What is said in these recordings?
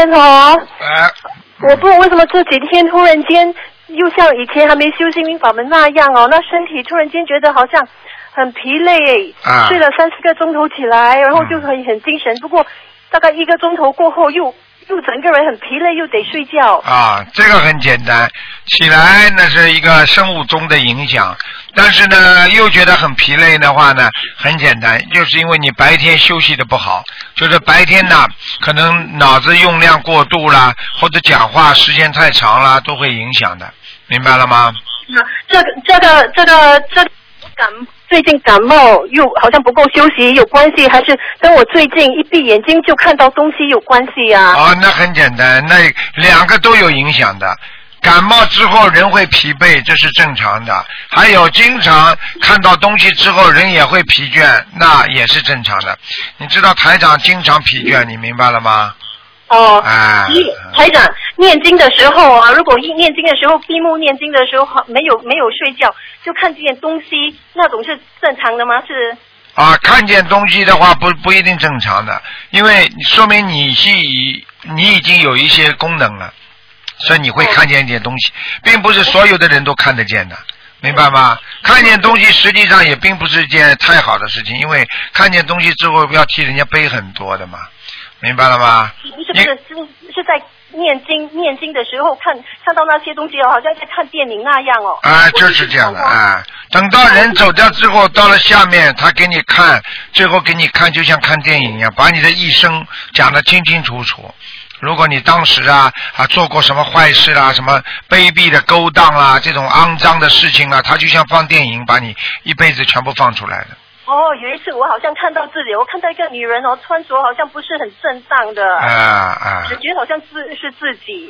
生哦。我不知道为什么这几天突然间又像以前还没修心灵法门那样哦，那身体突然间觉得好像很疲累，睡了30个钟头起来，然后就很精神。不过大概1个钟头过后又整个人很疲累，又得睡觉。啊， 这个很简单，起来那是一个生物钟的影响，但是呢又觉得很疲累的话呢，很简单，就是因为你白天休息的不好，就是白天呢可能脑子用量过度啦，或者讲话时间太长啦，都会影响的，明白了吗？ 这个最近感冒又好像不够休息有关系，还是跟我最近一闭眼睛就看到东西有关系啊？ 那很简单，那2个都有影响的。感冒之后人会疲惫，这是正常的，还有经常看到东西之后人也会疲倦，那也是正常的。你知道台长经常疲倦，你明白了吗？ 台长念经的时候啊，如果念经的时候闭目念经的时候没有睡觉，就看见东西，那种是正常的吗？是看见东西的话不一定正常的，因为说明你已经有一些功能了，所以你会看见一点东西，并不是所有的人都看得见的，明白吗？看见东西实际上也并不是一件太好的事情，因为看见东西之后要替人家背很多的嘛，明白了吗？ 是在念经的时候看到那些东西哦，好像在看电影那样哦。 就是这样的等到人走掉之后，到了下面他给你看，最后给你看就像看电影一样，把你的一生讲得清清楚楚。如果你当时做过什么坏事啦，什么卑鄙的勾当啦，这种肮脏的事情他就像放电影，把你一辈子全部放出来的。 有一次我好像看到自己，我看到一个女人穿着好像不是很正当的，感觉好像是自己。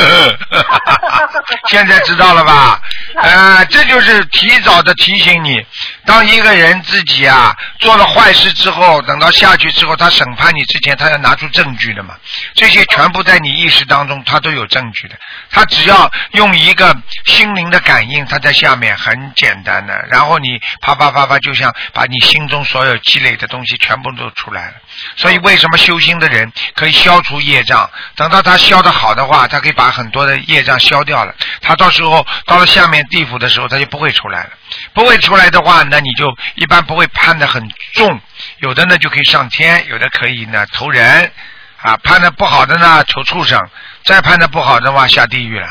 现在知道了吧？这就是提早的提醒你，当一个人自己做了坏事之后，等到下去之后，他审判你之前，他要拿出证据的嘛。这些全部在你意识当中，他都有证据的。他只要用一个心灵的感应，他在下面很简单的，然后你啪啪啪啪，就像把你心中所有积累的东西全部都出来了。所以为什么修心的人可以消除业障？等到他消得好的话，他可以把很多的业障消掉了，他到时候到了下面地府的时候，他就不会出来了。不会出来的话，那你就一般不会判得很重，有的呢就可以上天，有的可以呢投人判得不好的呢投畜生，再判得不好的话下地狱了。